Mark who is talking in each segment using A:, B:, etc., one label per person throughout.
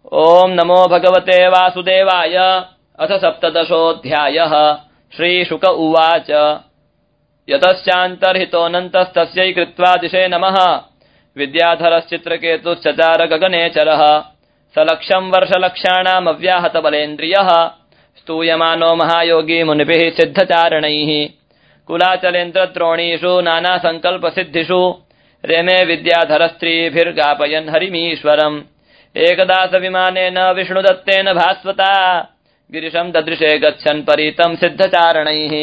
A: ओम नमो भगवते वासुदेवाय। अथ सप्तदशोऽध्यायः। श्रीशुक उवाच यतश्चान्तर्हितोऽनन्तस्तस्यै कृत्वा दिशे नमः। विद्याधरश्चित्रकेतुश्चचार गगनेचरः। सलक्षं वर्षलक्षाणामव्याहतबलेन्द्रियः। स्तूयमानो महायोगी मुनिभिः सिद्धचारणैः। कुलाचलेन्द्रद्रोणीषु नानासङ्कल्पसिद्धिषु रेमे विद्याधरस्त्रीभिर्गापयन् हरिमीश्वरम्। एकदा विमानेन विष्णुदत्तेन भास्वता गिरिशं ददृशे गच्छन् परीतं सिद्धचारणैः।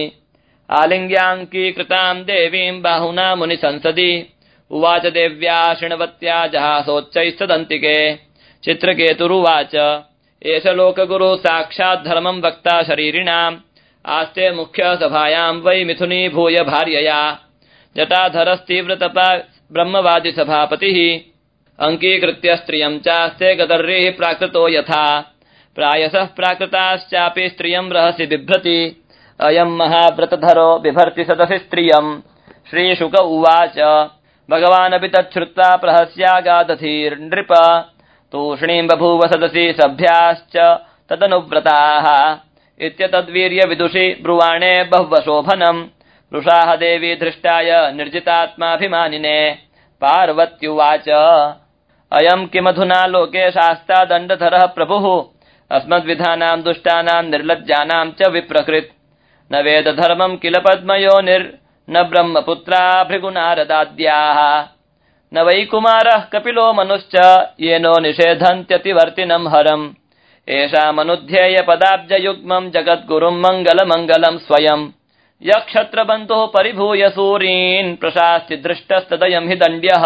A: आलिङ्ग्याङ्कीकृतां देवीं बाहुना मुनिसंसदि उवाच देव्या शृण्वत्या जहासोच्चैस्तदन्तिके। चित्रकेतुरुवाच एष लोकगुरु साक्षात् धर्मं वक्ता शरीरिणाम्। आस्ते मुख्यसभायां वै मिथुनी भूय भार्यया। जटाधरस्तीव्रतपा ब्रह्मवादि सभापतिः। अंकीकृत्य स्त्रियं चास्ते गदर्रिः प्राकृतो यथा। प्रायसः प्राकृताश्चापि स्त्रियं रहसि बिभ्रति। अयं महाव्रतधरो बिभर्ति सदसि स्त्रियम्। श्रीशुक उवाच भगवानपि तच्छ्रुत्वा प्रहस्यागादधीर्नृप। तूष्णीं बभूव सदसि सभ्याश्च तदनुव्रताः। इत्यतद्वीर्य विदुषि ब्रुवाणे बह्वशोभनम्। वृषाः देवी धृष्टाय निर्जितात्माभिमानिने। पार्वत्युवाच अयम् किमधुना लोके शास्ता दण्डधरः प्रभुः। अस्मद्विधानां दुष्टानां निर्लज्जानां च विप्रकृत्। न वेद धर्मं किल पद्मयोनिर्न ब्रह्मपुत्रा भृगुनारदाद्याः। न वै कुमारः कपिलो मनुश्च येनो निषेधन्त्यतिवर्तिनं हरम्। एषामनुध्येय पदाब्जयुग्मं जगद्गुरुं मङ्गलमङ्गलं स्वयम्। यक्षत्रबन्धुः परिभूय सूरीन् प्रशास्ति दृष्टस्तदयं हि दण्ड्यः।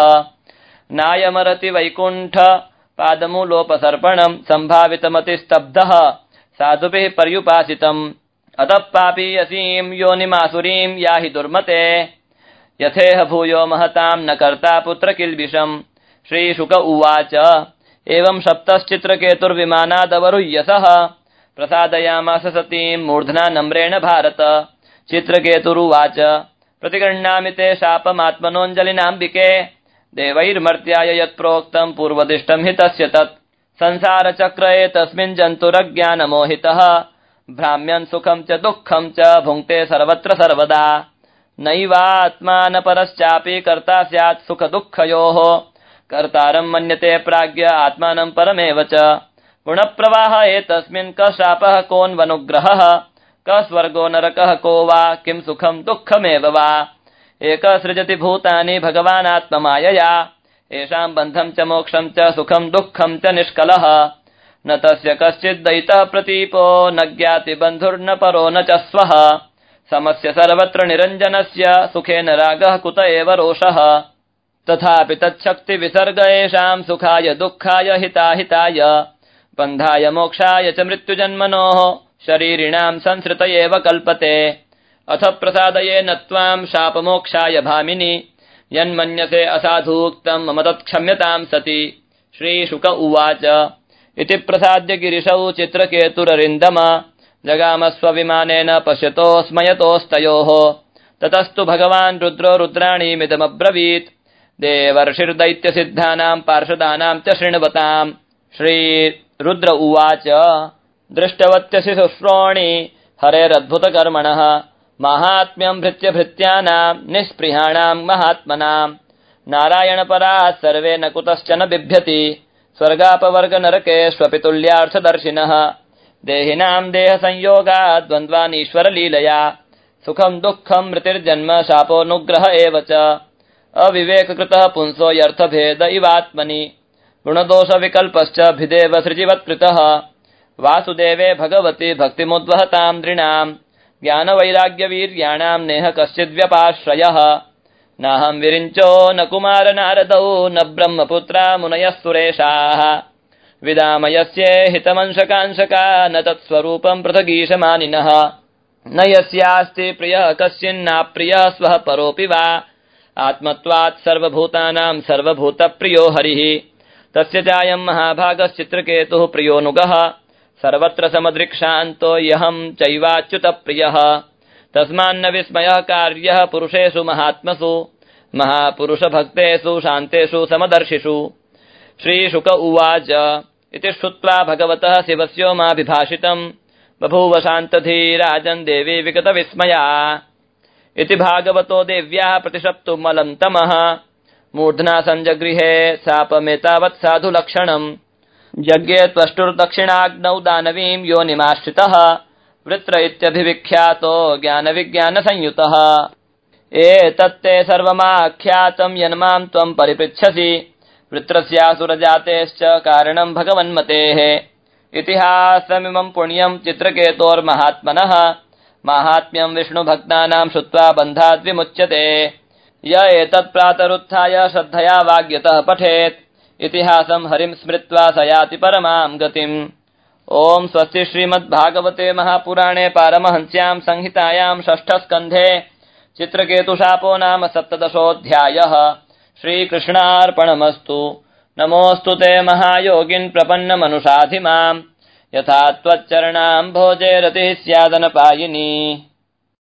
A: नायमरति वैकुण्ठ पादमूलोपसर्पणम् सम्भावितमतिस्तब्धः साधुभिः पर्युपासितम्। अतः पापीयसीं योनिमासुरीं याहि दुर्मते। यथेह भूयो महतां न कर्ता पुत्र किल्बिषम्। श्रीशुक उवाच एवं सप्तश्चित्रकेतुर्विमानादवरुह्य सः प्रसादयामास सतीं मूर्ध्ना नम्रेण भारत। चित्रकेतुरुवाच प्रतिगृह्णामि ते शापमात्मनोऽञ्जलिनाम्बिके। देवैर्मर्त्याय यत्प्रोक्तं पूर्वदिष्टं हि तस्य तत्। संसारचक्र एतस्मिन् जन्तुरज्ञानमोहितः। भ्राम्यन् सुखं च दुःखं च भुङ्क्ते सर्वत्र सर्वदा। नैवात्मा न परश्चापि कर्ता स्यात् सुखदुःखयोः। कर्तारं मन्यते प्राज्ञ आत्मानं परमेव च। गुणप्रवाह एतस्मिन् क शापः कोऽन्वनुग्रहः। क स्वर्गो नरकः को वा किं सुखं दुःखमेव वा। एकः सृजति भूतानि भगवानात्ममायया। येषां बन्धं च मोक्षं च सुखं दुःखं च निष्कलः। न तस्य कश्चिद्दयितः प्रतीपो न ज्ञाति बन्धुर्न परो न च स्वः। समस्य सर्वत्र निरञ्जनस्य सुखेन रागः कुत एव रोषः। तथापि तच्छक्ति विसर्ग येषां सुखाय दुःखाय हिताहिताय। बन्धाय मोक्षाय च मृत्युजन्मनोः शरीरिणां संसृत एव कल्पते। अथ प्रसादयेन त्वां शापमोक्षाय भामिनि। यन्मन्यसे असाधूक्तं मम तत्क्षम्यतां सति। श्रीशुक उवाच इति प्रसाद्य गिरिशौ चित्रकेतुररिन्दम जगामस्वविमानेन पश्यतो स्मयतोस्तयोः। ततस्तु भगवान् रुद्रो रुद्राणीमिदमब्रवीत्। देवर्षिर्दैत्यसिद्धानां पार्षदानां च शृण्वताम्। श्रीरुद्र उवाच दृष्टवत्यसि शुश्रोणि हरेरद्भुतकर्मणः। माहात्म्यं भृत्यभृत्यानां निःस्पृहाणां महात्मनां। नारायणपराः सर्वे न कुतश्चन बिभ्यति। स्वर्गापवर्गनरकेष्वपि तुल्यार्थदर्शिनः। देहिनां देहसंयोगात् द्वन्द्वानीश्वरलीलया। सुखं दुःखं मृतिर्जन्म शापोऽनुग्रह एव च। अविवेककृतः पुंसो यर्थभेद इवात्मनि। गुणदोषविकल्पश्च भिदेव सृजिवत्कृतः। वासुदेवे भगवति भक्तिमुद्वहतां नृणां। ज्ञानवैराग्यवीर्याणां नेह कश्चिद्व्यपाश्रयः। नाहं विरिञ्चो न कुमार नारदौ न ब्रह्मपुत्रा मुनयः सुरेशाः। विदामयस्ये हितमंशकांशका न तत्स्वरूपं पृथगीशमानिनः। न यस्यास्ति प्रियः कश्चिन्नाप्रियः स्वः परोऽपि वा। आत्मत्वात् सर्वभूतानां सर्वभूतप्रियो हरिः। तस्य चायं महाभागश्चित्रकेतुः प्रियोऽनुगः। सर्वत्र समदृक्शान्तो यहं चैवाच्युतप्रियः। तस्मान्न विस्मयः कार्यः पुरुषेषु महात्मसु। महापुरुषभक्तेषु शान्तेषु समदर्शिषु। श्रीशुक उवाच इति श्रुत्वा भगवतः शिवस्योमाभिभाषितम् बभूव शान्तधीराजन् देवी विगतविस्मया इति भागवतो देव्याः प्रतिशप्तुमलं तमः मूर्ध्ना सञ्जगृहे शापमेतावत् साधुलक्षणम् यज्ञे त्वष्टुर्दक्षिणाग्नौ दानवीं योनिमाश्रितः वृत्र इत्यभिविख्यातो ज्ञानविज्ञानसंयुतः एतत्ते सर्वमाख्यातं यन्मां त्वं परिपृच्छसि वृत्रस्यासुरजातेश्च कारणं भगवन्मतेः इतिहासमिमं पुण्यं चित्रकेतोर्महात्मनः माहात्म्यं विष्णुभक्तानां श्रुत्वा बन्धाद् विमुच्यते य एतत् प्रातरुत्थाय श्रद्धया वाग्यतः पठेत् इतिहासं हरिं स्मृत्वा स याति परमां गतिम्। ॐ स्वस्ति श्रीमद्भागवते महापुराणे पारमहंस्यां संहितायां षष्ठस्कन्धे चित्रकेतुशापो नाम 17 श्रीकृष्णार्पणमस्तु। नमोऽस्तु ते महायोगिन् प्रपन्नमनुषाधि माम् यथा त्वच्चरणाम्भोजे रतिः स्यादनपायिनी।